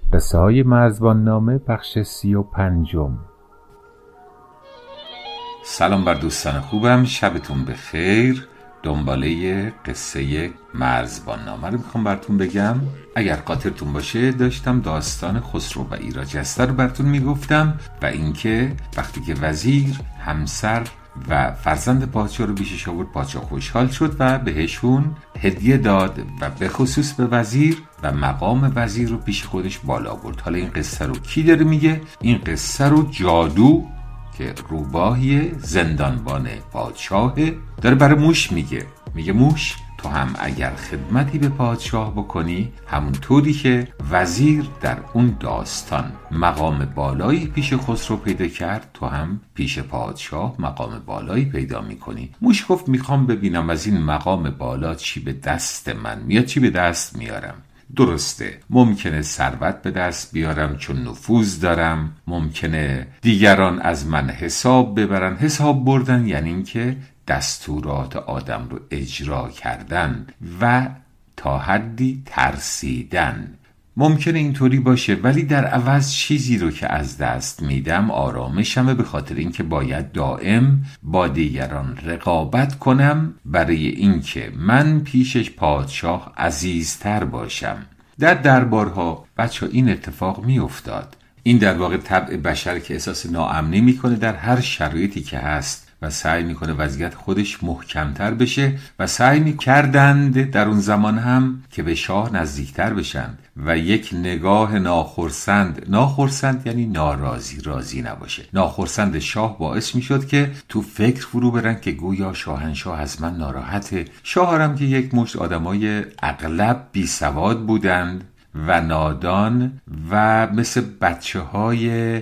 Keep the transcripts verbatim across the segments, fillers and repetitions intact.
قصه های مرزبان نامه بخش سی و پنجم. سلام بر دوستان خوبم، شبتون بخیر. دنباله قصه مرزبان نامه رو میخوام براتون بگم. اگر خاطرتون باشه داشتم داستان خسرو و ایراجسته رو براتون میگفتم و اینکه وقتی که وزیر همسر و فرزند پادشاه رو پیشش آورد، پادشاه خوشحال شد و بهشون هدیه داد و به خصوص به وزیر و مقام وزیر رو پیش خودش بالا برد. حالا این قصه رو کی داره میگه؟ این قصه رو جادو که روباهی زندانبان پادشاه داره برای موش میگه. میگه موش، تو هم اگر خدمتی به پادشاه بکنی، همونطوری که وزیر در اون داستان مقام بالایی پیش خسرو پیدا کرد، تو هم پیش پادشاه مقام بالایی پیدا میکنی. موش گفت میخوام ببینم از این مقام بالا چی به دست من میاد، چی به دست میارم. درسته، ممکنه ثروت به دست بیارم چون نفوذ دارم، ممکنه دیگران از من حساب ببرن. حساب بردن یعنی این که دستورات آدم رو اجرا کردن و تا حدی ترسیدن. ممکنه اینطوری باشه، ولی در عوض چیزی رو که از دست میدم آرامشمه، به خاطر اینکه باید دائم با دیگران رقابت کنم برای اینکه من پیشش پادشاه عزیزتر باشم. در دربارها بچه این اتفاق می افتاد. این در واقع طبع بشر که احساس ناامنی میکنه در هر شرایطی که هست و سعی میکنه وضعیت خودش محکمتر بشه و سعی میکردند در اون زمان هم که به شاه نزدیکتر بشن و یک نگاه ناخرسند، ناخرسند یعنی ناراضی، راضی نباشه، ناخرسند شاه باعث میشد که تو فکر فرو برن که گویا شاهنشاه از من ناراحته. شاه هم که یک مشت آدمای اغلب بی سواد بودند و نادان و مثل بچه های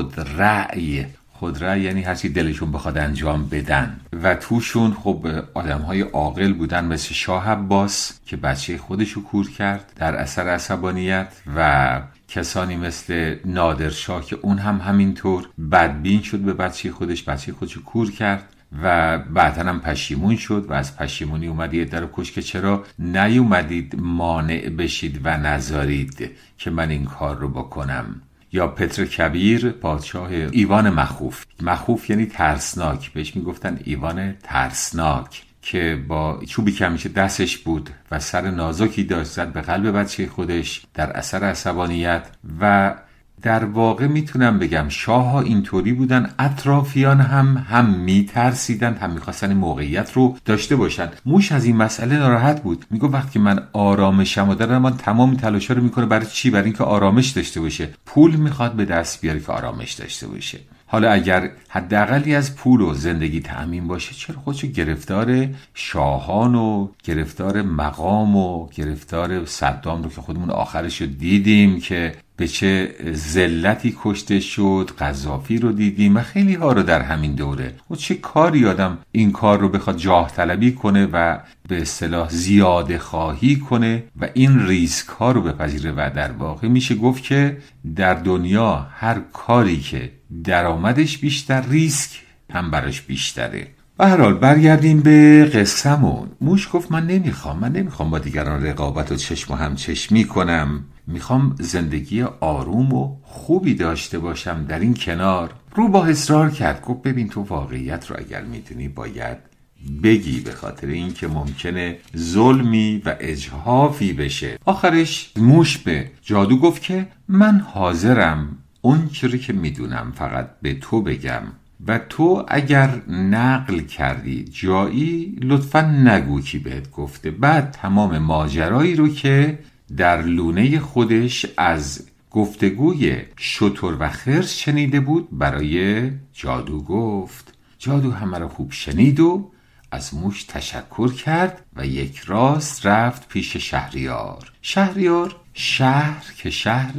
خودرأی، خودرأی یعنی هرچی دلشون بخواد انجام بدن و توشون خب آدمهای عاقل بودن مثل شاه عباس که بچه خودشو کور کرد در اثر عصبانیت و کسانی مثل نادرشاه که اون هم همینطور بدبین شد به بچه خودش، بچه خودشو کور کرد و بعداً هم پشیمون شد و از پشیمونی اومد یه در کش که چرا نیومدید مانع بشید و نذارید که من این کار رو بکنم. یا پتر کبیر، پادشاه ایوان مخوف. مخوف یعنی ترسناک، بهش میگفتن ایوان ترسناک، که با چوبی که همیشه دستش بود و سر نازکی داشت زد به قلب بچه خودش در اثر عصبانیت. و در واقع میتونم بگم شاه ها اینطوری بودن، اطرافیان هم هم میترسیدن، هم میخواستن موقعیت رو داشته باشن. موش از این مسئله ناراحت بود، میگه وقتی من آرامشم و دارم، من تمام تلاشا رو میکنه برای چی؟ برای اینکه آرامش داشته باشه. پول میخواد به دست بیاره که آرامش داشته باشه. حالا اگر حداقلی از پول و زندگی تأمین باشه، چرا خودشو گرفتار شاهان و گرفتار مقام و گرفتار صدام رو که خودمون آخرش رو دیدیم که به چه ذلتی کشته شد، قذافی رو دیدیم و خیلی ها رو در همین دوره. و چه کاری آدم این کار رو بخواد جاه طلبی کنه و به اصطلاح زیاده خواهی کنه و این ریسک ها رو بپذیره. و در واقع میشه گفت که در دنیا هر کاری که درآمدش بیشتر، ریسک هم براش بیشتره. به هر حال برگردیم به قصه‌مون. موش گفت من نمیخوام من نمیخوام با دیگران رقابت و چشم و هم چشمی کنم، میخوام زندگی آروم و خوبی داشته باشم در این کنار. روباه اصرار کرد، گفت ببین تو واقعیت رو اگر میدونی باید بگی، به خاطر این که ممکنه ظلمی و اجحافی بشه. آخرش موش به جادو گفت که من حاضرم اون چیزی که میدونم فقط به تو بگم و تو اگر نقل کردی جایی لطفاً نگو کی بهت گفته. بعد تمام ماجرایی رو که در لونه خودش از گفتگوی شتر و خرس شنیده بود برای جادو گفت. جادو همه رو خوب شنید و از موش تشکر کرد و یک راست رفت پیش شهریار. شهریار شهر که شهر،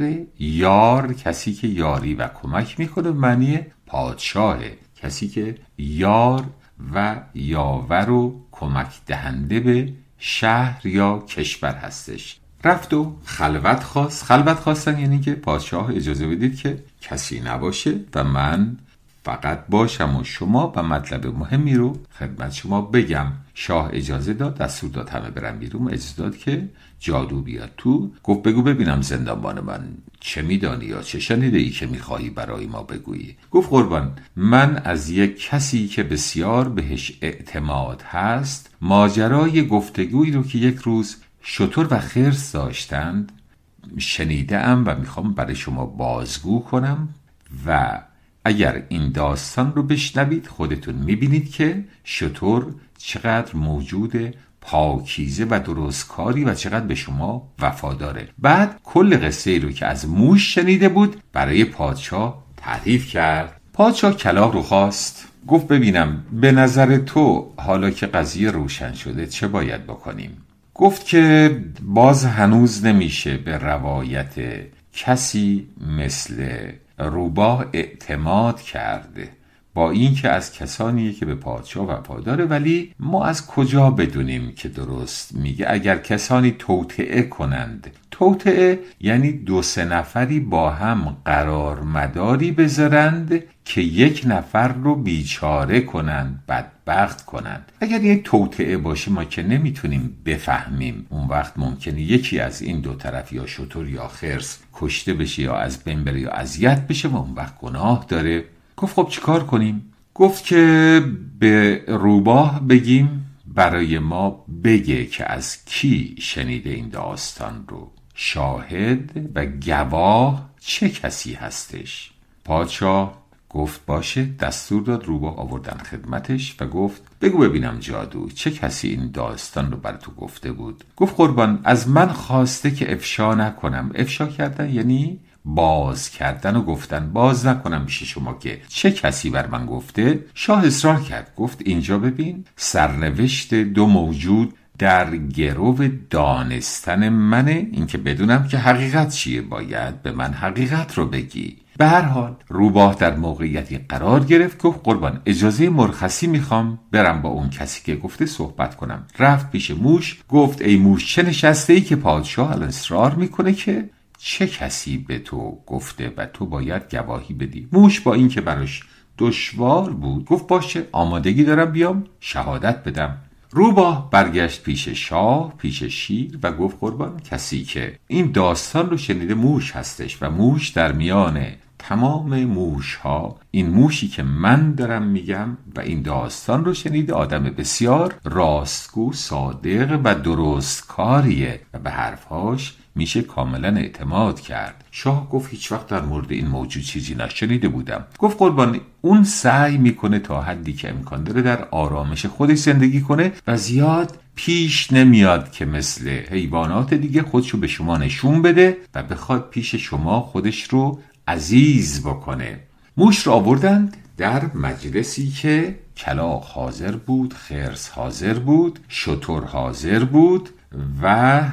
یار کسی که یاری و کمک میکنه، معنی پادشاهه، کسی که یار و یاور و کمک دهنده به شهر یا کشور هستش. رفت و خلوت خواست. خلوت خواستن یعنی که پادشاه اجازه بدید که کسی نباشه و من فقط باشم و شما و مطلب مهمی رو خدمت شما بگم. شاه اجازه داد، دستور داد همه برن بیرون، اجازه داد که جادو بیاد تو. گفت بگو ببینم زندانبان من چه میدانی یا چه شنیده ای که میخواهی برای ما بگویی؟ گفت قربان، من از یک کسی که بسیار بهش اعتماد هست ماجرای گفتگویی رو که یک روز شتر و خرس داشتند شنیدم و میخوام برای شما بازگو کنم و اگر این داستان رو بشنوید خودتون میبینید که شتر چقدر موجود پاکیزه و درستکاری و چقدر به شما وفاداره. بعد کل قصه رو که از موش شنیده بود برای پادشاه تعریف کرد. پادشاه کلاغ رو خواست، گفت ببینم به نظر تو حالا که قضیه روشن شده چه باید بکنیم؟ گفت که باز هنوز نمیشه به روایت کسی مثل روباه اعتماد کرده، با این که از کسانیه که به پادشاه وفاداره، ولی ما از کجا بدونیم که درست میگه؟ اگر کسانی توطئه کنند، توطئه یعنی دو سه نفری با هم قرار مداری بذارند که یک نفر رو بیچاره کنند، بدبخت کنند. اگر این توطئه باشه ما که نمیتونیم بفهمیم، اون وقت ممکنه یکی از این دو طرف یا شتر یا خرس کشته بشه یا از بین بره یا اذیت بشه و اون وقت گناه داره. گفت خب چیکار کنیم؟ گفت که به روباه بگیم برای ما بگه که از کی شنیده این داستان رو، شاهد و گواه چه کسی هستش. پادشاه گفت باشه، دستور داد، روباه آوردن خدمتش و گفت بگو ببینم جادو چه کسی این داستان رو بر تو گفته بود؟ گفت قربان از من خواسته که افشا نکنم. افشا کردن یعنی باز کردن و گفتن، باز نکنم پیش شما که چه کسی بر من گفته. شاه اصرار کرد، گفت اینجا ببین سرنوشت دو موجود در گرو دانستن منه، اینکه بدونم که حقیقت چیه، باید به من حقیقت رو بگی. به هر حال روباه در موقعیتی قرار گرفت، گفت قربان اجازه مرخصی میخوام برم با اون کسی که گفته صحبت کنم. رفت پیش موش، گفت ای موش چه نشسته ای که پادشاه الان اصرار میکنه که چه کسی به تو گفته و تو باید گواهی بدی. موش با این که براش دشوار بود گفت باشه آمادگی دارم بیام شهادت بدم. روباه برگشت پیش شاه، پیش شیر و گفت قربان کسی که این داستان رو شنیده موش هستش و موش در میان تمام موش ها این موشی که من دارم میگم و این داستان رو شنیده آدم بسیار راستگو، صادق و درستکاریه و به حرفهاش میشه کاملا اعتماد کرد. شاه گفت هیچ وقت در مورد این موجود چیزی نشنیده بودم. گفت قربان اون سعی میکنه تا حدی که امکان داره در آرامش خودش زندگی کنه و زیاد پیش نمیاد که مثل حیوانات دیگه خودشو به شما نشون بده و بخواد پیش شما خودش رو عزیز بکنه. موش رو آوردند در مجلسی که کلاغ حاضر بود، خرس حاضر بود، شتر حاضر بود و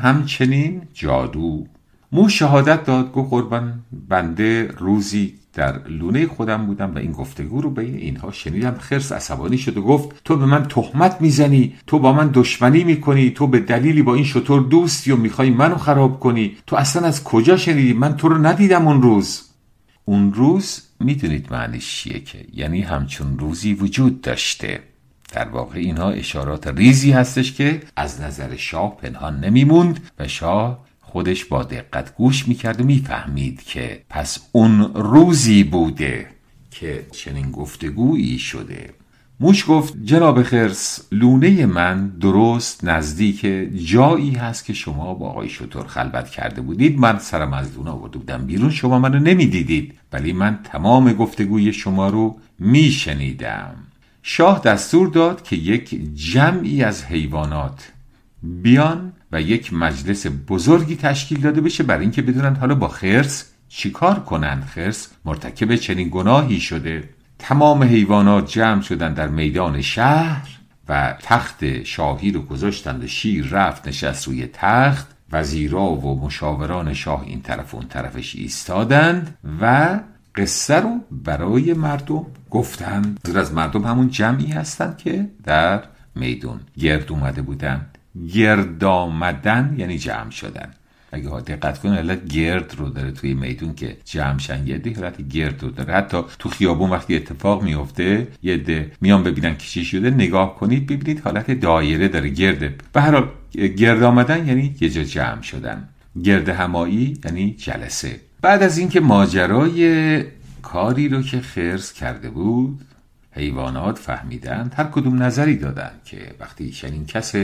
همچنین جادو. موش شهادت داد، گفت قربان بنده روزی در لونه خودم بودم و این گفتگو رو بین اینها شنیدم. خرس عصبانی شد و گفت تو به من تهمت میزنی، تو با من دشمنی میکنی، تو به دلیلی با این شتر دوستی و میخوای منو خراب کنی، تو اصلا از کجا شنیدی؟ من تو رو ندیدم اون روز. اون روز میدونید معنیش چیه که یعنی همچون روزی وجود داشته. در واقع اینها اشارات ریزی هستش که از نظر شاه پنهان نمیموند و شاه خودش با دقت گوش میکرد و میفهمید که پس اون روزی بوده که چنین گفتگویی شده. موش گفت جناب خرس لونه من درست نزدیک جایی هست که شما با آقای شتر خلوت کرده بودید. من سرم از لونه آورده بودم بیرون، شما منو نمیدیدید ولی من تمام گفتگوی شما رو میشنیدم. شاه دستور داد که یک جمعی از حیوانات بیان و یک مجلس بزرگی تشکیل داده بشه برای اینکه بدونن حالا با خرس چیکار کنن. خرس مرتکب چنین گناهی شده. تمام حیوانات جمع شدن در میدان شهر و تخت شاهی رو گذاشتند و شیر رفت نشست روی تخت. وزیرا و مشاوران شاه این طرف اون طرفش ایستادند و قصه رو برای مردم گفتند. زیر از مردم همون جمعی هستند که در میدون گرد اومده بودند. گرد آمدن یعنی جمع شدن. اگه ها دقت کنید حالت گرد رو داره توی میدون که جمع شن، یه ده حالت گرد رو داره. حتی تو خیابون وقتی اتفاق میفته یه ده میان ببینن که چی شده، نگاه کنید ببینید حالت دایره داره، گرده. به هر حال گرد آمدن یعنی یه جا جمع شدن. گرد همایی یعنی جلسه. بعد از اینکه ماجرای کاری رو که خرس کرده بود حیوانات فهمیدند، هر کدوم نظری دادند که وقتی چنین کس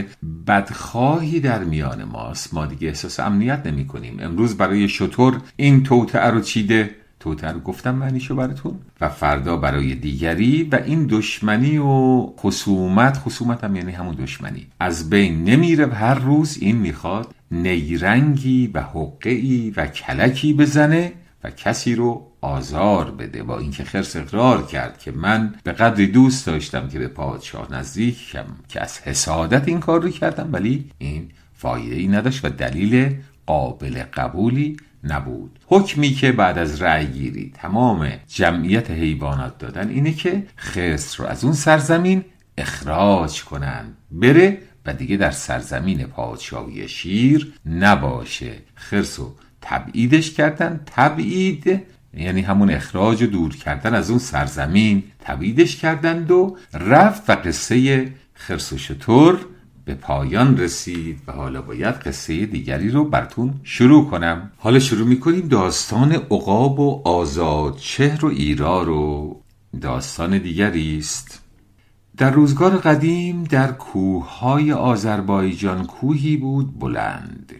بدخواهی در میان ماست ما دیگه احساس امنیت نمی کنیم. امروز برای شتر این توطئه رو چیده، توطئه رو گفتم معنیشو براتون، و فردا برای دیگری، و این دشمنی و خصومت، خصومت هم یعنی همون دشمنی، از بین نمیره و هر روز این میخواد نیرنگی و حقه‌ای و کلکی بزنه و کسی رو آزار بده. با اینکه خرس اقرار کرد که من به قدری دوست داشتم که به پادشاه نزدیک شم که از حسادت این کار رو کردم، ولی این فایده ای نداشت و دلیل قابل قبولی نبود. حکمی که بعد از رأی گیری تمام جمعیت حیوانات دادن اینه که خرس رو از اون سرزمین اخراج کنن، بره و دیگه در سرزمین پادشاهی شیر نباشه. خرس رو تبعیدش کردن. تبعید یعنی همون اخراج و دور کردن از اون سرزمین. تبعیدش کردند و رفت و قصه خرس و شتر به پایان رسید و حالا باید قصه دیگری رو براتون شروع کنم. حالا شروع میکنیم داستان عقاب و آزادچهر و ایرا رو. داستان دیگری است. در روزگار قدیم در کوههای آذربایجان کوهی بود بلند،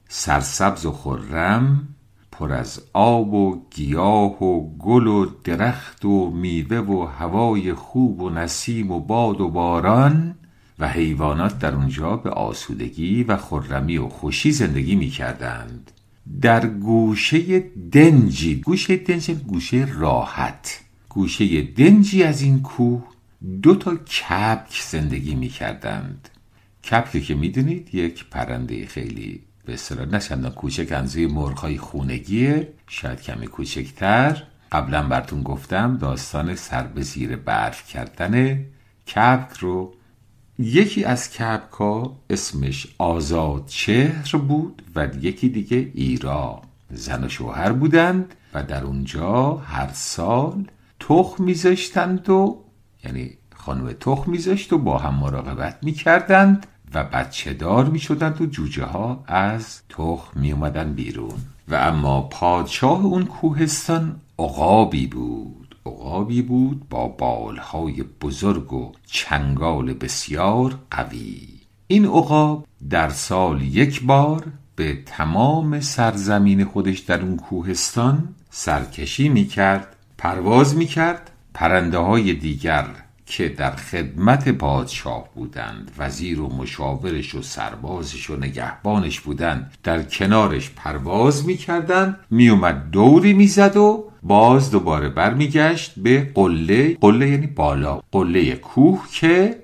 سرسبز و خرم، پر از آب و گیاه و گل و درخت و میوه و هوای خوب و نسیم و باد و باران، و حیوانات در اونجا به آسودگی و خرمی و خوشی زندگی می کردند. در گوشه دنجی، گوشه دنجی گوشه راحت، گوشه دنجی از این کوه دو تا کبک زندگی می کردند. کبک که می دونید یک پرنده خیلی به اصطلاح نه چندان کوچک، انزوی مرغ‌های خونگیه، شاید کمی کوچکتر. قبلا براتون گفتم داستان سر به زیر برف کردن کبک رو. یکی از کبک‌ها اسمش آزادچهر بود و یکی دیگه ایرا. زن و شوهر بودند و در اونجا هر سال تخم میذاشتند و یعنی خانم تخم میذاشت و با هم مراقبت میکردند و بچه دار میشدند و جوجه ها از تخم میومدن بیرون. و اما پادشاه اون کوهستان عقابی بود. عقابی بود با بالهای بزرگ و چنگال بسیار قوی. این عقاب در سال یک بار به تمام سرزمین خودش در اون کوهستان سرکشی میکرد، پرواز میکرد. پرنده های دیگر که در خدمت پادشاه بودند، وزیر و مشاورش و سربازش و نگهبانش بودند، در کنارش پرواز میکردند. میومد دوری میزد و باز دوباره برمیگشت به قله. قله یعنی بالا، قله کوه که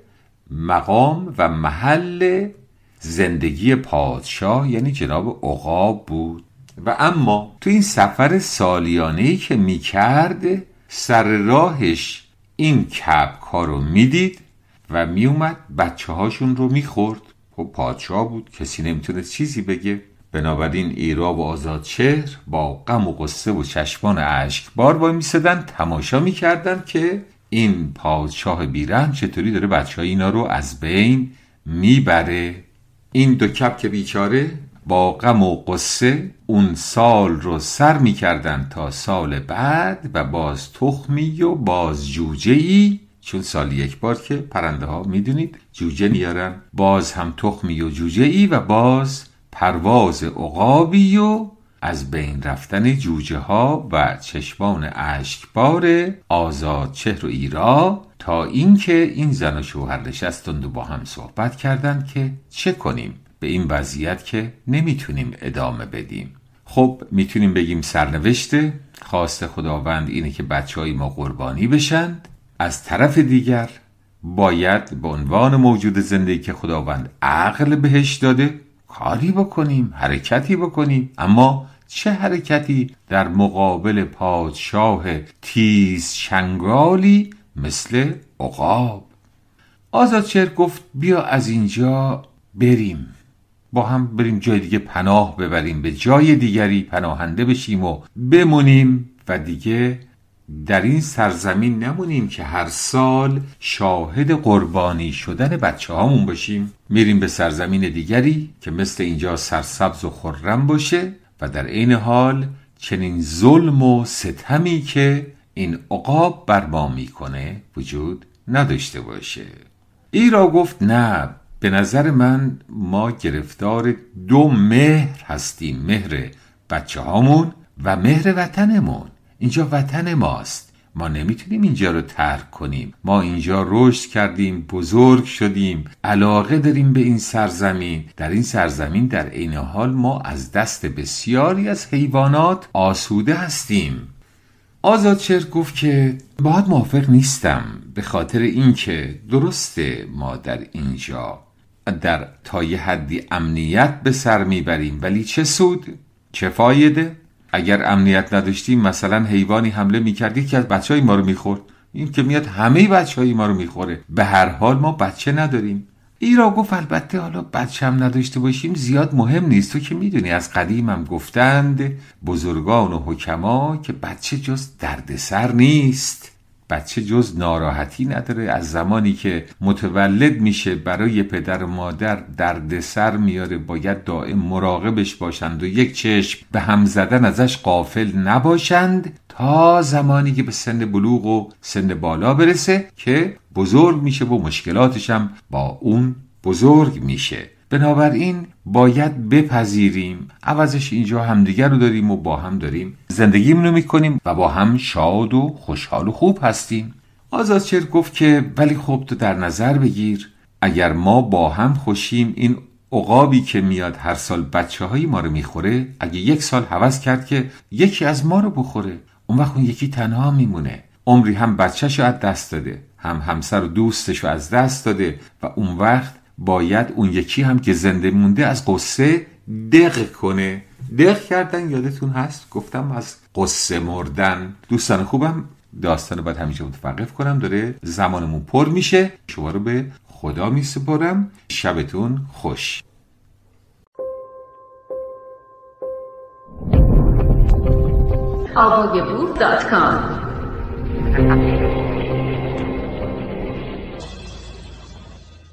مقام و محل زندگی پادشاه یعنی جناب عقاب بود. و اما تو این سفر سالیانه‌ای که میکرد، سر راهش این کبک ها رو میدید و میومد بچه هاشون رو میخورد. خب پادشاه بود، کسی نمیتونه چیزی بگه. بنابراین ایرا و آزادچهر با غم و غصه و چشمان اشکبار وای میسدن تماشا میکردن که این پادشاه بیرحم چطوری داره بچه های اینا رو از بین میبره. این دو کبک بیچاره با غم و قصه اون سال رو سر میکردن تا سال بعد و باز تخمی و باز جوجه‌ای، چون سال یک بار که پرنده ها میدونید جوجه میارن، باز هم تخمی و جوجه‌ای و باز پرواز عقابی و از بین رفتن جوجه ها و چشمان اشکبار آزادچهر و ایرا، تا اینکه این زن و شوهر نشستند و با هم صحبت کردند که چه کنیم به این وضعیت که نمیتونیم ادامه بدیم. خب میتونیم بگیم سرنوشته، خواست خداوند اینه که بچهای ما قربانی بشن. از طرف دیگر باید به عنوان موجود زندگی که خداوند عقل بهش داده کاری بکنیم، حرکتی بکنیم. اما چه حرکتی در مقابل پادشاه تیز چنگالی مثل عقاب؟ آزادچهر گفت بیا از اینجا بریم، با هم بریم جای دیگه پناه ببریم، به جای دیگری پناهنده بشیم و بمونیم و دیگه در این سرزمین نمونیم که هر سال شاهد قربانی شدن بچه هامون باشیم. میریم به سرزمین دیگری که مثل اینجا سرسبز و خرم باشه و در این حال چنین ظلم و ستمی که این عقاب بر ما میکنه وجود نداشته باشه. ایرا گفت نه، به نظر من ما گرفتار دو مهر هستیم، مهر بچه هامون و مهر وطنمون. اینجا وطن ماست، ما نمیتونیم اینجا رو ترک کنیم. ما اینجا رشد کردیم، بزرگ شدیم، علاقه داریم به این سرزمین. در این سرزمین در عین حال ما از دست بسیاری از حیوانات آسوده هستیم. آزادشهر گفت که باهات موافق نیستم، به خاطر اینکه درسته ما در اینجا در تا یه حدی امنیت به سر میبریم، ولی چه سود؟ چه فایده؟ اگر امنیت نداشتیم مثلا حیوانی حمله میکرد یکی از بچه های ما رو میخورد، این که میاد همه بچه های ما رو میخوره. به هر حال ما بچه نداریم. ایرا گفت البته حالا بچه هم نداشته باشیم زیاد مهم نیست، تو که میدونی از قدیم هم گفتند بزرگان و حکما که بچه جز دردسر نیست، بچه جز ناراحتی نداره. از زمانی که متولد میشه برای پدر و مادر دردسر میاره، باید دائم مراقبش باشند و یک چشم به هم زدن ازش غافل نباشند تا زمانی که به سن بلوغ و سن بالا برسه که بزرگ میشه و مشکلاتش هم با اون بزرگ میشه. بنابراین باید بپذیریم عوضش اینجا همدیگر رو داریم و با هم داریم زندگیمونو میکنیم و با هم شاد و خوشحال و خوب هستیم. آزادشهر گفت که ولی خب تو در نظر بگیر اگر ما با هم خوشیم، این عقابی که میاد هر سال بچه های ما رو میخوره، اگه یک سال هوس کرد که یکی از ما رو بخوره، اون وقت اون یکی تنها میمونه، عمری هم بچه‌شو از دست داده، هم همسر و دوستشو از دست داده و اون وقت باید اون یکی هم که زنده مونده از قصه دق کنه. دق کردن یادتون هست گفتم از قصه مردن. دوستان خوبم داستان باید همیشه متوقف کنم، داره زمانمون پر میشه. شما رو به خدا میسپارم. شبتون خوش. آواگبور دات کام